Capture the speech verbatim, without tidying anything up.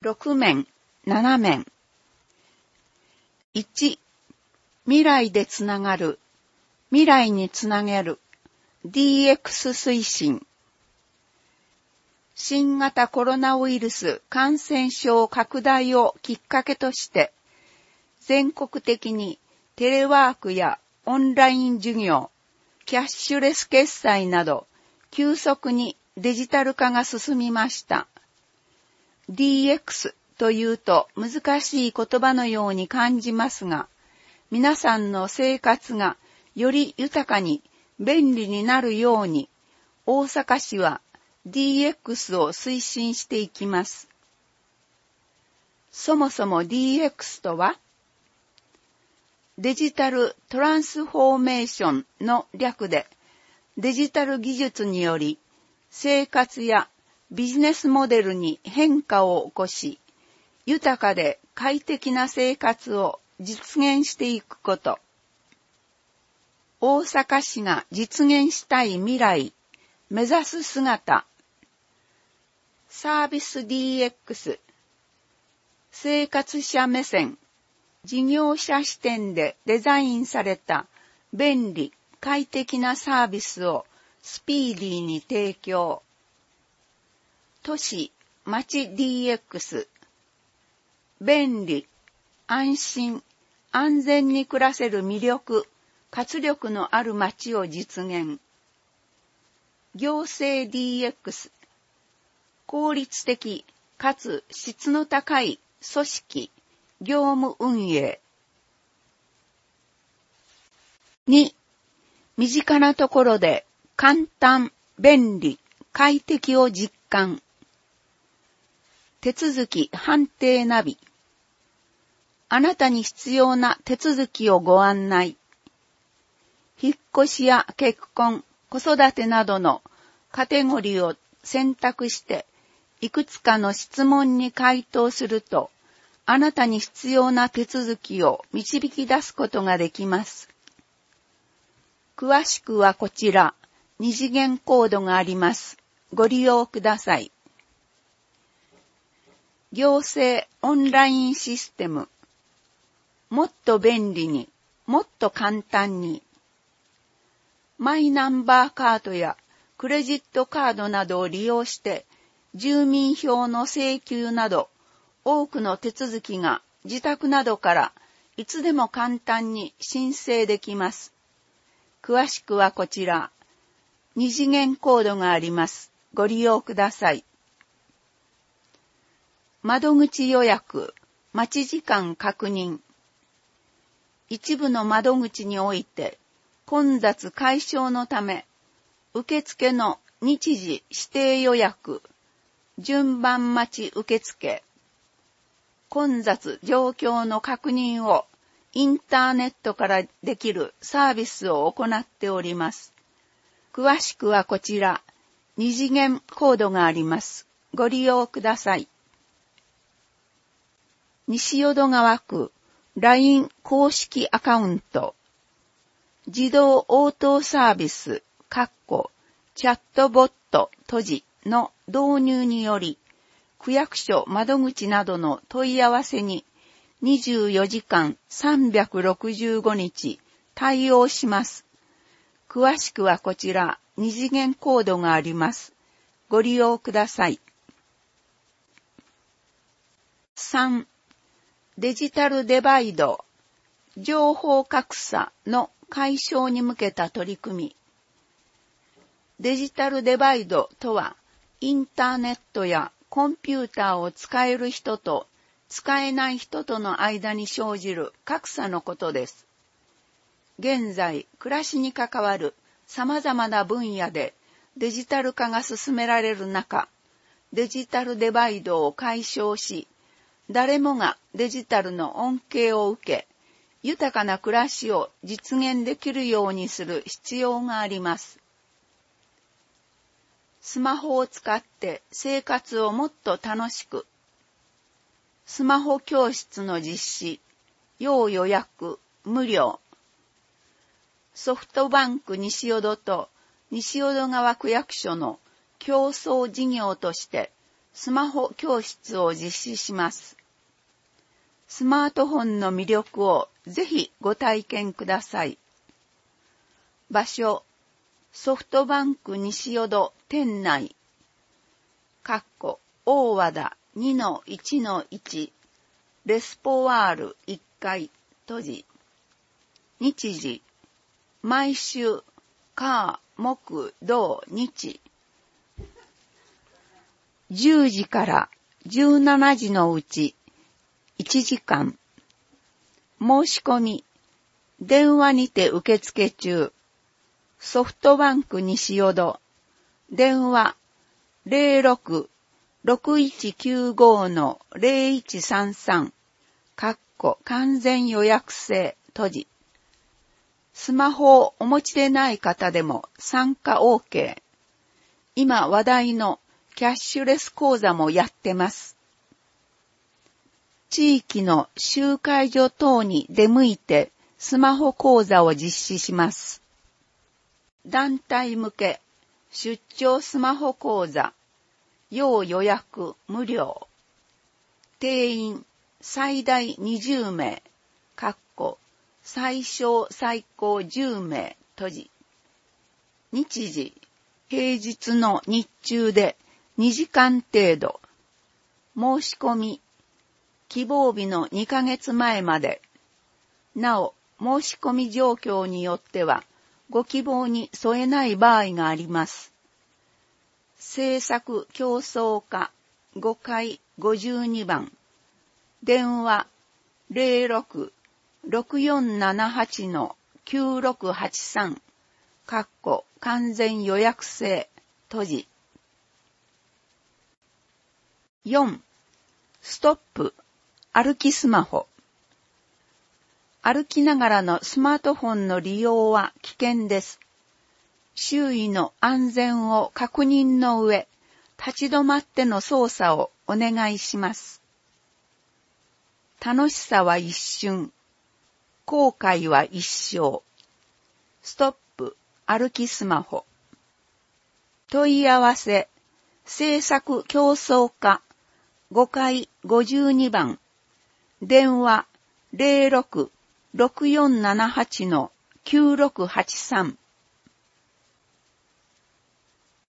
ろく面、なな面。いち、未来でつながる、未来につなげる、ディーエックス 推進。新型コロナウイルス感染症拡大をきっかけとして、全国的にテレワークやオンライン授業、キャッシュレス決済など、急速にデジタル化が進みました。ディーエックス というと難しい言葉のように感じますが、皆さんの生活がより豊かに便利になるように、大阪市は ディーエックス を推進していきます。そもそも ディーエックス とは、デジタルトランスフォーメーションの略で、デジタル技術により生活やビジネスモデルに変化を起こし、豊かで快適な生活を実現していくこと。大阪市が実現したい未来、目指す姿。サービス ディーエックス。生活者目線、事業者視点でデザインされた便利、快適なサービスをスピーディーに提供。都市、町 ディーエックス。便利、安心、安全に暮らせる魅力、活力のある町を実現。行政 ディーエックス。効率的かつ質の高い組織、業務運営。に、身近なところで簡単、便利、快適を実感。手続き判定ナビ。あなたに必要な手続きをご案内。引っ越しや結婚、子育てなどのカテゴリーを選択して、いくつかの質問に回答すると、あなたに必要な手続きを導き出すことができます。詳しくはこちら、二次元コードがあります。ご利用ください。行政オンラインシステム。もっと便利に、もっと簡単に。マイナンバーカードやクレジットカードなどを利用して、住民票の請求など、多くの手続きが自宅などからいつでも簡単に申請できます。詳しくはこちら、二次元コードがあります。ご利用ください。窓口予約、待ち時間確認。一部の窓口において、混雑解消のため、受付の日時指定予約、順番待ち受付、混雑状況の確認をインターネットからできるサービスを行っております。詳しくはこちら、二次元コードがあります。ご利用ください。西淀川区 ライン 公式アカウント、自動応答サービス、かっこチャットボット閉じの導入により、区役所窓口などの問い合わせににじゅうよじかんさんびゃくろくじゅうごにち対応します。詳しくはこちら、二次元コードがあります。ご利用ください。さん、デジタルデバイド、情報格差の解消に向けた取り組み。デジタルデバイドとは、インターネットやコンピューターを使える人と使えない人との間に生じる格差のことです。現在、暮らしに関わる様々な分野でデジタル化が進められる中、デジタルデバイドを解消し、誰もがデジタルの恩恵を受け、豊かな暮らしを実現できるようにする必要があります。スマホを使って生活をもっと楽しく。スマホ教室の実施、要予約、無料。ソフトバンク西淀と西淀川区役所の共創事業として、 スマホ教室を実施します。スマートフォンの魅力をぜひご体験ください。場所、ソフトバンク西淀店内、かっこ大和田 にのいちのいち、レスポワールいっかい閉じ。日時、毎週、火、木、土、日。じゅうじからじゅうしちじのうちいちじかん。申し込み、電話にて受付中。ソフトバンク西淀。電話 ゼロろく ろくいちきゅうご のゼロいちさんさん。かっこ完全予約制閉じ。スマホをお持ちでない方でも参加 OK。今話題のキャッシュレス講座もやってます。地域の集会所等に出向いてスマホ講座を実施します。団体向け出張スマホ講座、要予約無料。定員最大にじゅうめい、かっこ最小最高じゅうめい閉じ。日時、平日の日中でにじかん程度。申し込み、希望日のにかげつまえまで。なお、申し込み状況によっては、ご希望に添えない場合があります。政策競争課ごかいごじゅうにばん。電話 ゼロろく ろくよんななはち のきゅうろくはちさん。かっこ完全予約制閉じ。よん. ストップ歩きスマホ。歩きながらのスマートフォンの利用は危険です。周囲の安全を確認の上、立ち止まっての操作をお願いします。楽しさは一瞬、後悔は一生。ストップ歩きスマホ。問い合わせ、政策競争課ごかいごじゅうにばん。電話 ゼロろく ろくよんななはち のきゅうろくはちさん。